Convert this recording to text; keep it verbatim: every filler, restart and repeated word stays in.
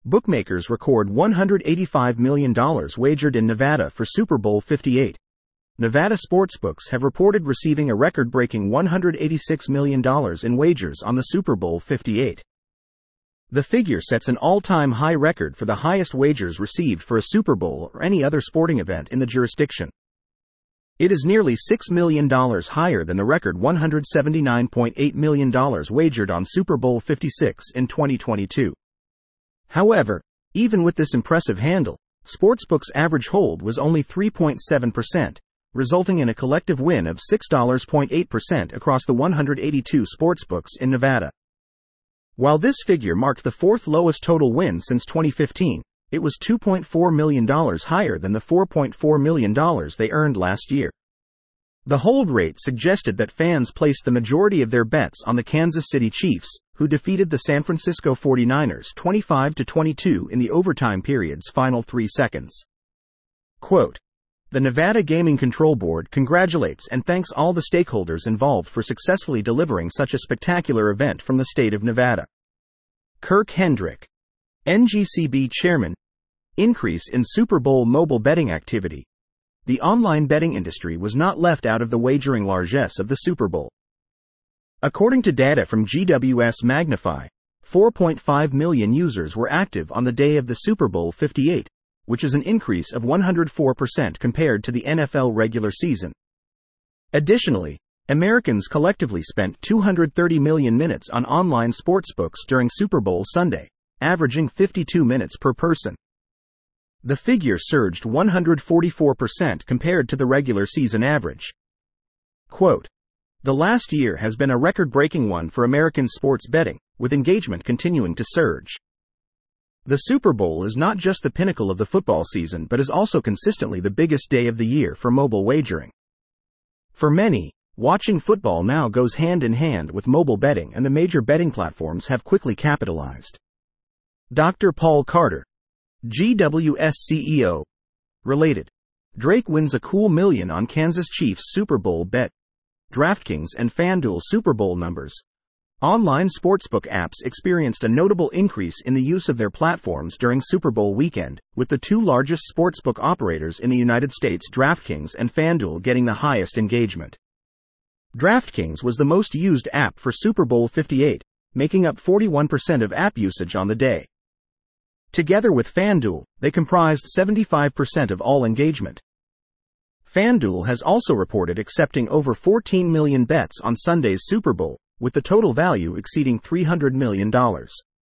Bookmakers record one hundred eighty-five million dollars wagered in Nevada for Super Bowl fifty-eight. Nevada sportsbooks have reported receiving a record-breaking one hundred eighty-six million dollars in wagers on the Super Bowl fifty-eight. The figure sets an all-time high record for the highest wagers received for a Super Bowl or any other sporting event in the jurisdiction. It is nearly six million dollars higher than the record one hundred seventy-nine point eight million dollars wagered on Super Bowl fifty-six in twenty twenty-two. However, even with this impressive handle, sportsbooks' average hold was only three point seven percent, resulting in a collective win of six point eight percent across the one hundred eighty-two sportsbooks in Nevada. While this figure marked the fourth lowest total win since twenty fifteen, it was two point four million dollars higher than the four point four million dollars they earned last year. The hold rate suggested that fans placed the majority of their bets on the Kansas City Chiefs, who defeated the San Francisco forty-niners twenty-five to twenty-two in the overtime period's final three seconds. Quote, "The Nevada Gaming Control Board congratulates and thanks all the stakeholders involved for successfully delivering such a spectacular event from the state of Nevada." Kirk Hendrick, N G C B chairman. Increase in Super Bowl mobile betting activity. The online betting industry was not left out of the wagering largesse of the Super Bowl. According to data from G W S Magnify, four point five million users were active on the day of the Super Bowl fifty-eight, which is an increase of one hundred four percent compared to the N F L regular season. Additionally, Americans collectively spent two hundred thirty million minutes on online sportsbooks during Super Bowl Sunday, averaging fifty-two minutes per person. The figure surged one hundred forty-four percent compared to the regular season average. Quote, "The last year has been a record-breaking one for American sports betting, with engagement continuing to surge. The Super Bowl is not just the pinnacle of the football season but is also consistently the biggest day of the year for mobile wagering. For many, watching football now goes hand in hand with mobile betting, and the major betting platforms have quickly capitalized." Doctor Paul Carter, G W S C E O, related. Drake wins a cool million on Kansas Chiefs Super Bowl bet. DraftKings and FanDuel Super Bowl numbers. Online sportsbook apps experienced a notable increase in the use of their platforms during Super Bowl weekend, with the two largest sportsbook operators in the United States, DraftKings and FanDuel, getting the highest engagement. DraftKings was the most used app for Super Bowl fifty-eight, making up forty-one percent of app usage on the day. Together with FanDuel, they comprised seventy-five percent of all engagement. FanDuel has also reported accepting over fourteen million bets on Sunday's Super Bowl, with the total value exceeding three hundred million dollars.